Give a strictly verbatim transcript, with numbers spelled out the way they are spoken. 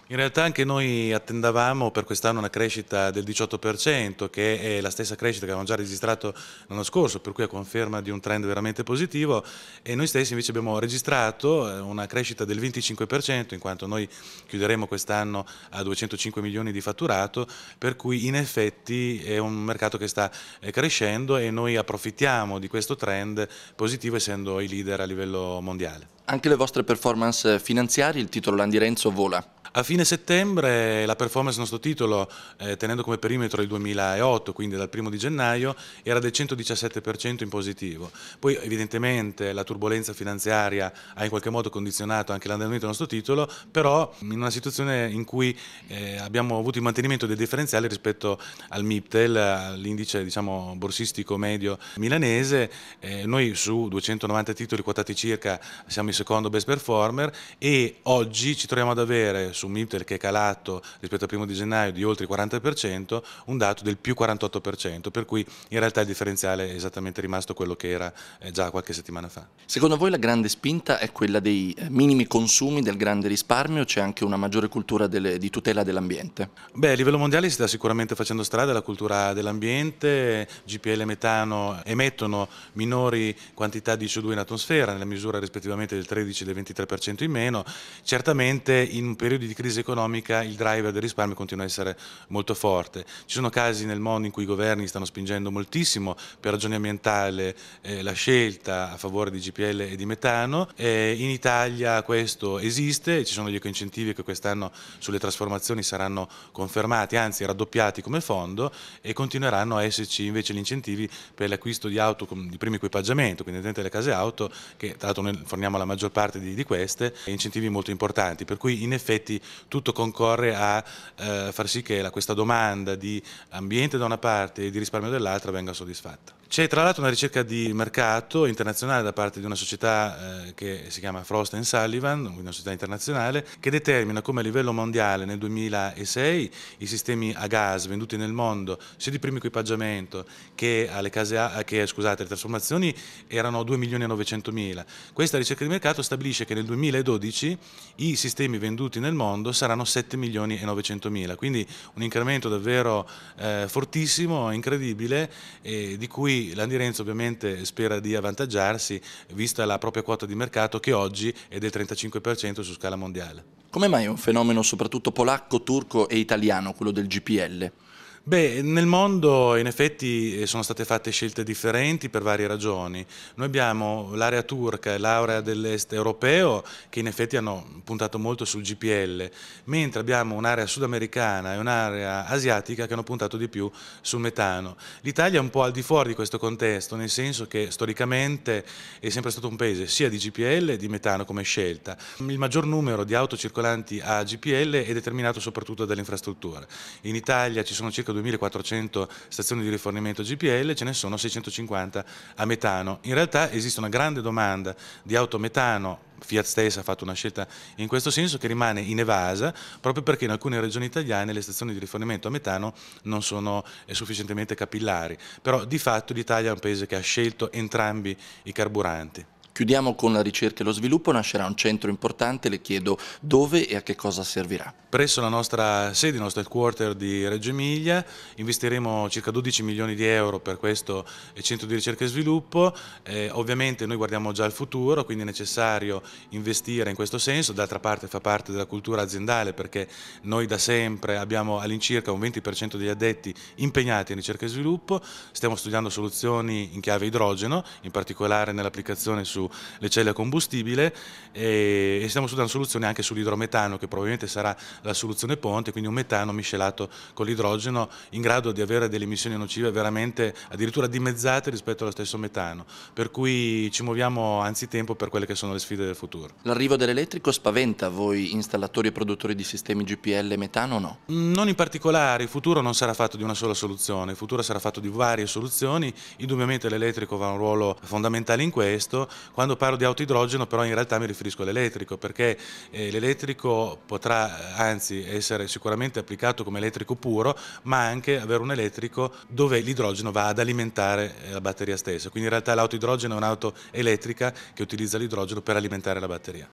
In realtà anche noi attendavamo per quest'anno una crescita del diciotto per cento, che è la stessa crescita che avevamo già registrato l'anno scorso, per cui a conferma di un trend veramente positivo, e noi stessi invece abbiamo registrato eh, una crescita del venticinque per cento, in quanto noi chiuderemo quest'anno a duecentocinque milioni di fatturato, per cui in effetti è un mercato che sta eh, crescendo e noi approfittiamo di questo trend positivo essendo i leader a livello mondiale. Anche le vostre performance finanziarie, il titolo Landi Renzo vola. A fine settembre la performance del nostro titolo, eh, tenendo come perimetro il duemilaotto, quindi dal primo di gennaio, era del centodiciassette per cento in positivo. Poi evidentemente la turbolenza finanziaria ha in qualche modo condizionato anche l'andamento del nostro titolo, però in una situazione in cui eh, abbiamo avuto il mantenimento dei differenziali rispetto al MIPTEL, all'indice diciamo, borsistico medio milanese, eh, noi su duecentonovanta titoli quotati circa siamo il secondo best performer e oggi ci troviamo ad avere su un MIPTEL che è calato rispetto al primo di gennaio di oltre il quaranta per cento, un dato del più quarantotto per cento, per cui in realtà il differenziale è esattamente rimasto quello che era già qualche settimana fa. Secondo voi la grande spinta è quella dei minimi consumi, del grande risparmio, o c'è anche una maggiore cultura delle, di tutela dell'ambiente? Beh, a livello mondiale si sta sicuramente facendo strada la cultura dell'ambiente, G P L e metano emettono minori quantità di C O due in atmosfera, nella misura rispettivamente del tredici e del ventitré per cento in meno. Certamente in periodi di crisi economica il driver del risparmio continua a essere molto forte. Ci sono casi nel mondo in cui i governi stanno spingendo moltissimo per ragioni ambientali eh, la scelta a favore di G P L e di metano. Eh, in Italia questo esiste, ci sono gli ecoincentivi che quest'anno sulle trasformazioni saranno confermati, anzi raddoppiati come fondo, e continueranno a esserci invece gli incentivi per l'acquisto di auto di primo equipaggiamento, quindi dentro le case auto, che tra l'altro noi forniamo la maggior parte di, di queste, e incentivi molto importanti, per cui in effetti tutto concorre a eh, far sì che la, questa domanda di ambiente da una parte e di risparmio dall'altra venga soddisfatta. C'è tra l'altro una ricerca di mercato internazionale da parte di una società eh, che si chiama Frost and Sullivan, una società internazionale, che determina come a livello mondiale nel duemilasei i sistemi a gas venduti nel mondo, sia di primo equipaggiamento che alle case a, che, scusate, le trasformazioni, erano due milioni e novecentomila. Questa ricerca di mercato stabilisce che nel duemiladodici i sistemi venduti nel mondo saranno sette milioni e novecentomila, quindi un incremento davvero eh, fortissimo, incredibile, e di cui Landi Renzo ovviamente spera di avvantaggiarsi, vista la propria quota di mercato che oggi è del trentacinque per cento su scala mondiale. Come mai è un fenomeno soprattutto polacco, turco e italiano, quello del G P L? Beh, nel mondo in effetti sono state fatte scelte differenti per varie ragioni. Noi abbiamo l'area turca e l'area dell'est europeo che in effetti hanno puntato molto sul G P L, mentre abbiamo un'area sudamericana e un'area asiatica che hanno puntato di più sul metano. L'Italia è un po' al di fuori di questo contesto, nel senso che storicamente è sempre stato un paese sia di G P L che di metano come scelta. Il maggior numero di auto circolanti a G P L è determinato soprattutto dalle infrastrutture. In Italia ci sono circa duemilaquattrocento stazioni di rifornimento G P L, ce ne sono seicentocinquanta a metano. In realtà esiste una grande domanda di auto metano. Fiat stessa ha fatto una scelta in questo senso che rimane inevasa proprio perché in alcune regioni italiane le stazioni di rifornimento a metano non sono sufficientemente capillari, però di fatto l'Italia è un paese che ha scelto entrambi i carburanti. Chiudiamo con la ricerca e lo sviluppo, nascerà un centro importante, le chiedo dove e a che cosa servirà. Presso la nostra sede, il nostro headquarter di Reggio Emilia, investiremo circa dodici milioni di euro per questo centro di ricerca e sviluppo. Eh, ovviamente noi guardiamo già al futuro, quindi è necessario investire in questo senso, d'altra parte fa parte della cultura aziendale perché noi da sempre abbiamo all'incirca un venti per cento degli addetti impegnati in ricerca e sviluppo, stiamo studiando soluzioni in chiave idrogeno, in particolare nell'applicazione su le celle a combustibile, e stiamo studiando soluzioni anche sull'idrometano che probabilmente sarà la soluzione ponte, quindi un metano miscelato con l'idrogeno in grado di avere delle emissioni nocive veramente addirittura dimezzate rispetto allo stesso metano, per cui ci muoviamo anzitempo per quelle che sono le sfide del futuro. L'arrivo dell'elettrico spaventa voi installatori e produttori di sistemi G P L metano o no? Non in particolare, il futuro non sarà fatto di una sola soluzione, il futuro sarà fatto di varie soluzioni, indubbiamente l'elettrico avrà un ruolo fondamentale in questo. Quando parlo di auto idrogeno però in realtà mi riferisco all'elettrico perché eh, l'elettrico potrà anzi essere sicuramente applicato come elettrico puro, ma anche avere un elettrico dove l'idrogeno va ad alimentare la batteria stessa, quindi in realtà l'auto idrogeno è un'auto elettrica che utilizza l'idrogeno per alimentare la batteria.